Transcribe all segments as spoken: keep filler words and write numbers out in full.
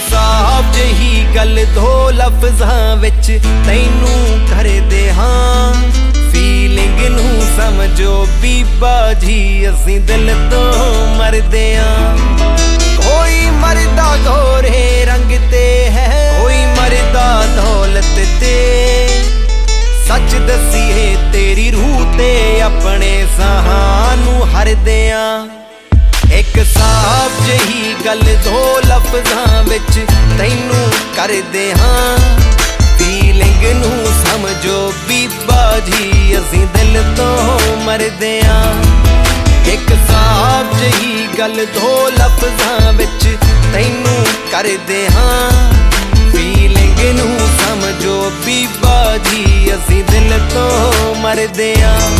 साफ जही गल दो लफ्ज़ां विच तैनू करदे हां फीलिंग नू समझो बीबा जी असीं दिल तो मरदे हां। कोई मरदा गोरे रंग ते है कोई मरदा दौलत ते सच दसीए तेरी रूह ते अपने सहानू हरदिया। एक साफ जही गल दो लफ्ज़ां विच तैनू करदे हां फीलिंग नू समझो बीबा जी असीं दिल तो मरदे हां। एक साफ जही गल दो लफ्ज़ां विच तैनू करदे हां फीलिंग नू समझो बीबा जी असीं दिल तो मरदे हां।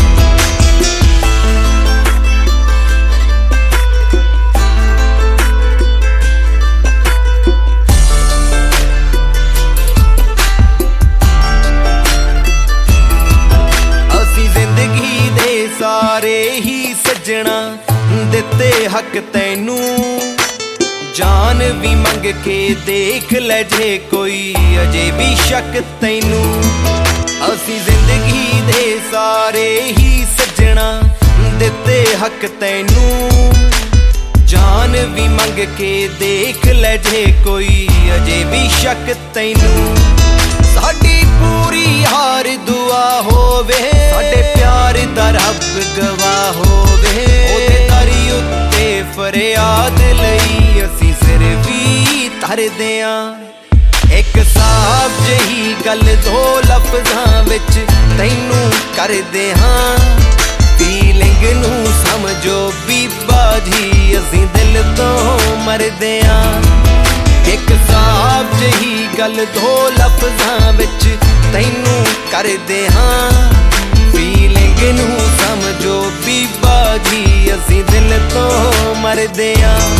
सारे ही सजना दिते हक तैनू जान भी मंग के देख ले जे कोई अजे भी शक तैनू। असी जिंदगी दे सारे ही सजना दिते हक तैनू जान भी मंग के देख ले जे कोई अजे भी शक तैनू। साडी पूरी हार दुआ होवे साडे प्यार दा रब गवाह होवे ओदे दरी उत्ते फरियाद लई असीं सिर भी धरदे हां। एक साफ जही गल दो लफ्ज़ां विच तैनू करदे हां फीलिंग नू समझो बीबा जी असीं दिल तो मरदे हां। एक साफ जही गल दो लफ्ज़ां विच तैनू करदे हां फीलिंग नू समझो बीबा जी असीं दिल तो मरदे हां।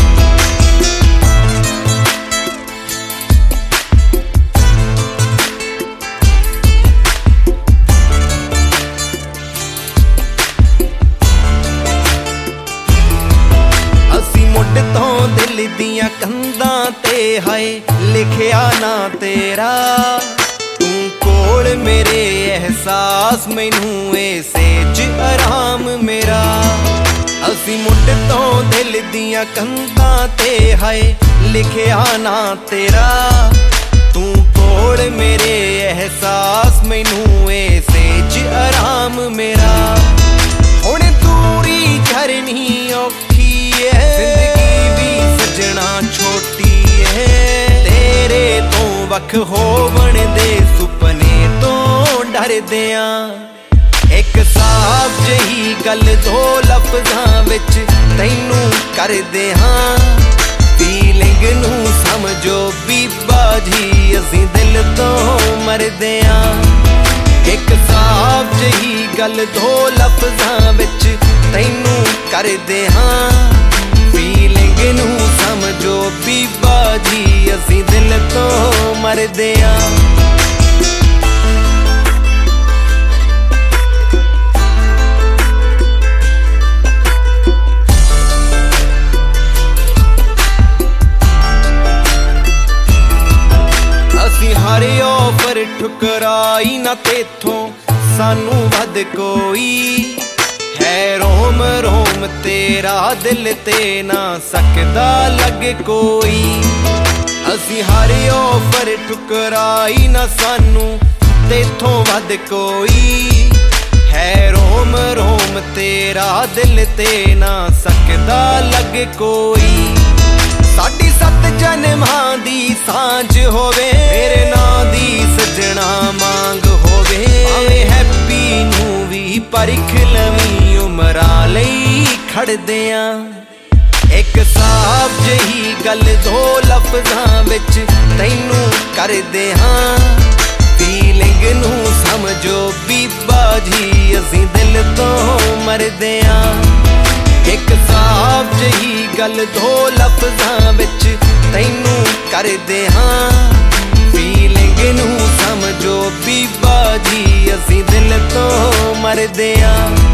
मुड तो दिल दियां कंधां ते हाय लिखिया ना तेरा तू कोल मेरे एहसास मैनू ऐसे च आराम मेरा। असी मुड तो दिल दियां कंधां ते हाय लिखिया ना तेरा तू कोल मेरे एहसास मैनू ऐसे च आराम मेरा। हुण दूरी झरनी औखी जिंदगी भी सजना छोटी है तेरे तो वख होवन दे सुपने तो डरदे हां। एक साफ जही गल दो लफ्ज़ां विच तैनू करदे हां फीलिंग नू समझो बीबा जी असीं दिल तो मरदे हां। एक साफ जही गल दो लफ्ज़ां विच तैनू करदे हां फीलिंग नू समझो बीबा जी असीं दिल तो मरदे हां। असीं हर ऑफर ठुकराई ना तेथों सानू वध कोई है रोम रोम तेरा दिल ते ना सकदा लगे कोई। असी हर ऑफर ठुकराई ना सानू तेथों वध कोई है रोम रोम तेरा दिल ते ना सकदा लगे कोई। साडी सत जन्मां दी सांझ होवे मेरे नां दी सजना मांग होवे भावें हैप्पी नू भी परख लवीं उमरां लई खड़दे हां। एक साफ जही गल दो लफ्ज़ां विच तैनू करदे हां फीलिंग नू समझो बीबा जी असीं दिल तो मरदे हां। एक साफ जही गल दो लफ्ज़ां विच तैनू करदे हां फीलिंग नू समझो बीबा जी असीं दिल तो मरदे हां।